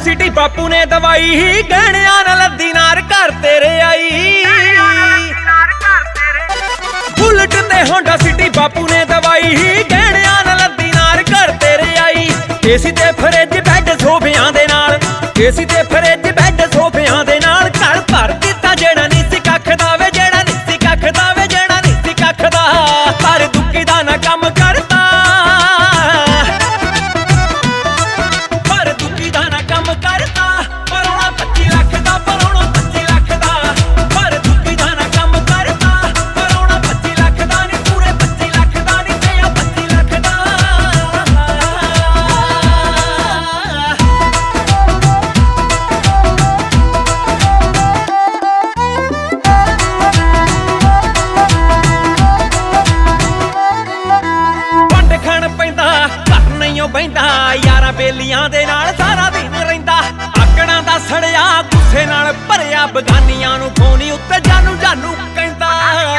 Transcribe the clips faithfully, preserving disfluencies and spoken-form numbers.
City ਬਾਪੂ ਨੇ ਦਵਾਈ ਹੀ ਗਹਿਣਿਆਂ ਨਾਲ ਲੱਦੀ ਨਾਰ ਘਰ ਤੇਰੇ ਆਈ। ਬੁਲਟ ਤੇ ਹੋਂਡਾ ਸਿਟੀ ਬਾਪੂ ਨੇ ਦਵਾਈ ਹੀ ਗਹਿਣਿਆਂ ਨਾਲ ਲੱਦੀ ਨਾਰ ਘਰ ਤੇਰੇ ਆਈ। ਏਸੀ ਤੇ ਫਰਿੱਜ ਬੈੱਡ ਸੋਫਿਆਂ ਦੇ ਨਾਲ, ਏਸੀ ਤੇ ਫਰਿੱਜ ਬੈੱਡ ਸੋਫਿਆਂ ਦੇ ਨਾਲ ਘਰ ਭਰ ਦਿੱਤਾ ਜਿਹੜਾ ਨਹੀਂ ਸੀ ਕੱਖ ਦਾ ਵੇ, ਜਿਹੜਾ ਨਹੀਂ ਸੀ ਕੱਖ ਦਾ ਵੇ, ਜਿਹੜਾ ਨਹੀਂ ਸੀ ਕੱਖ ਦਾ। ਪਰ ਦੁੱਕੀ ਦਾ ਨਾ ਕੰਮ ਕਰਤਾ, ਪਰ ਦੁੱਕੀ ਦਾ ਨਾ ਕੰਮ ਕਰਤਾ। ਪਰੋਣਾ ਪੱਚੀ ਲੱਖ ਦਾ, ਪਰੋਣਾ ਪੱਚੀ ਲੱਖ ਦਾ, ਪਰ ਦੁੱਕੀ ਦਾ ਨਾ ਕੰਮ ਕਰਤਾ। ਪਰੋਣਾ ਪੱਚੀ ਲੱਖ ਦਾ ਨੀ, ਪੂਰੇ ਪੱਚੀ ਲੱਖ ਦਾ ਨੀ, ਤੇ ਆ ਪੱਚੀ ਲੱਖ ਦਾ। ਵੰਡ ਖਾਣ ਪੈਂਦਾ ਘਰ ਨਹੀਂ ਓ ਬਹਿੰਦਾ, ਯਾਰਾਂ ਬੇਲੀਆਂ ਦੇ ਨਾਲ ਸਾਰਾ ਦਿਨ ਰਹਿੰਦਾ। ਆਕੜਾਂ ਦਾ ਸੜਿਆ ਗੁੱਸੇ ਨਾਲ ਭਰਿਆ, ਬਗਾਨੀਆਂ ਨੂੰ ਫੋਨੀ ਉੱਤੇ ਜਾਨੂ ਜਾਨੂ ਕਹਿੰਦਾ।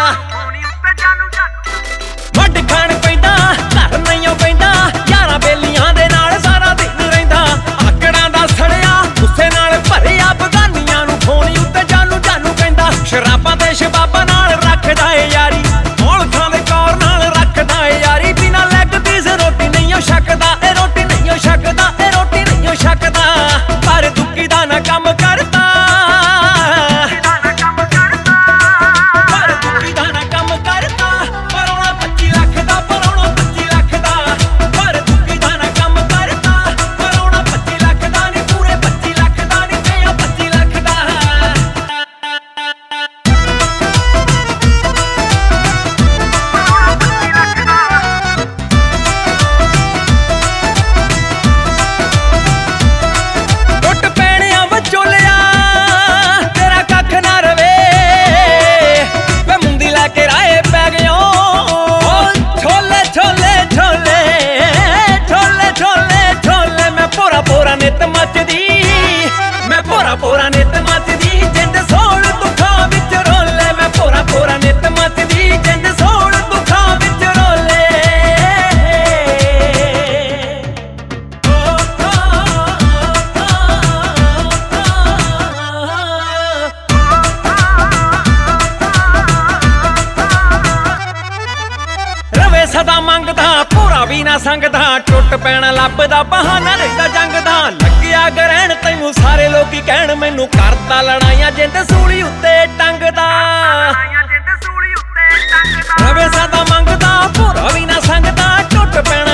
ਵੰਡ ਖਾਣ ਪੈਂਦਾ ਘਰ ਨਹੀਂ ਓ ਬਹਿੰਦਾ, ਯਾਰਾਂ ਬੇਲੀਆਂ ਦੇ ਨਾਲ ਸਾਰਾ ਦਿਨ ਰਹਿੰਦਾ। ਆਕੜਾਂ ਦਾ ਸੜਿਆ ਗੁੱਸੇ ਨਾਲ ਭਰਿਆ, ਬਗਾਨੀਆਂ ਨੂੰ ਫੋਨੀ ਉੱਤੇ ਜਾਨੂ ਜਾਨੂ ਕਹਿੰਦਾ। ਸ਼ਰਾਬਾਂ ਤੇ ਸ਼ਬਾਬਾਂ ਨਾਲ ਰੱਖਦਾ ਏ ਯਾਰੀ, ਔਲਖਾਂ ਦੇ ਕੌਰ ਨਾਲ ਰੱਖਦਾ ਏ ਯਾਰੀ। ਬਿਨਾਂ ਲੈਗ ਪੀਸ ਰੋਟੀ ਨਹੀਂ ਓ ਛਕਦਾ, ਇਹ ਰੋਟੀ ਨਹੀਂ ਓ ਛਕਦਾ, ਇਹ ਰੋਟੀ ਨਹੀਂ ਓ ਛਕਦਾ। ਪਰ ਦੁੱਕੀ ਦਾ ਨਾ ਕੰਮ ਕਰਦਾ, ਪਰ ਦੁੱਕੀ ਦਾ ਨਾ ਕੰਮ ਕਰਦਾ। ਪਰੋਣਾ ਪੱਚੀ ਲੱਖ ਦਾ, ਪਰੋਣਾ ਪੱਚੀ ਲੱਖ ਦਾ, ਪਰ ਦੁੱਕੀ ਦਾ ਨਾ ਕੰਮ ਕਰਦਾ। ਪਰੋਣਾ ਪੱਚੀ ਲੱਖ ਦਾ ਨੀ, ਪੂਰੇ ਪੱਚੀ ਲੱਖ ਦਾ ਨੀ, ਤੇ ਆ ਪੱਚੀ ਲੱਖ ਦਾ। ਟੁੱਟ ਪੈਣਿਆਂ ਵਿਚੋਲਿਆ ਤੇਰਾ ਕੱਖ ਨਾ ਰਵੇ, ਵੇ ਮੁੰਦੀ ਲੈ ਕੇ ਰਾਏ ਪੈ ਗਿਓ। ਛੋਲੇ ਛੋਲੇ ਛੋਲੇ ਛੋਲੇ ਛੋਲੇ ਛੋਲੇ, ਮੈਂ ਪੋਰਾ ਪੋਰਾ ਨਿੱਤ ਮੱਚਦੀ, ਮੈਂ ਪੋਰਾ ਪੋਰਾ ਨਿੱਤ ਮੱਚਦੀ। ਜਿੰਦ ਸੋਲ ਦੁੱਖਾਂ ਵਿੱਚ ਰੋਲੇ, ਮੈਂ ਪੋਰਾ ਪੋਰਾ ਨਿੱਤ ਮੱਚਦੀ। ਜਿੰਦ ਸੋਲ ਦੁੱਖਾਂ ਵਿੱਚ ਰੋਲੇ। ਰਵੇ ਸਦਾ ਮੰਗਦਾ ਪੂਰਾ ਵੀ ਨਾ ਸੰਗਦਾ, ਟੁੱਟ ਪੈਣਾ ਲੱਭਦਾ ਬਹਾਨਾ ਰਹਿੰਦਾ ਜੰਗ ਦਾ। ਲੱਗਿਆ ਗਰਹਿਣ ਤੈਨੂੰ ਸਾਰੇ ਲੋਕੀ ਕਹਿਣ, ਮੈਨੂੰ ਕਰਦਾ ਲੜਾਈਆਂ ਜਿੰਦ ਸੂਲੀ ਉੱਤੇ ਟੰਗਦਾ। ਰਵੇ ਸਦਾ ਮੰਗਦਾ ਪੂਰਾ ਵੀ ਨਾ ਸੰਗਦਾ, ਟੁੱਟ ਪੈਣਾ